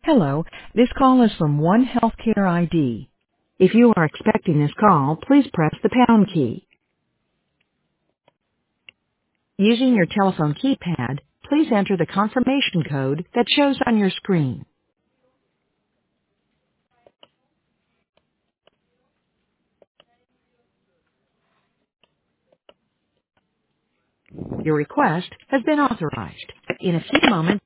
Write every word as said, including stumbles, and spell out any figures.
Hello, this call is from One Healthcare I D. If you are expecting this call, please press the pound key. Using your telephone keypad, please enter the confirmation code that shows on your screen. Your request has been authorized. In a few moments,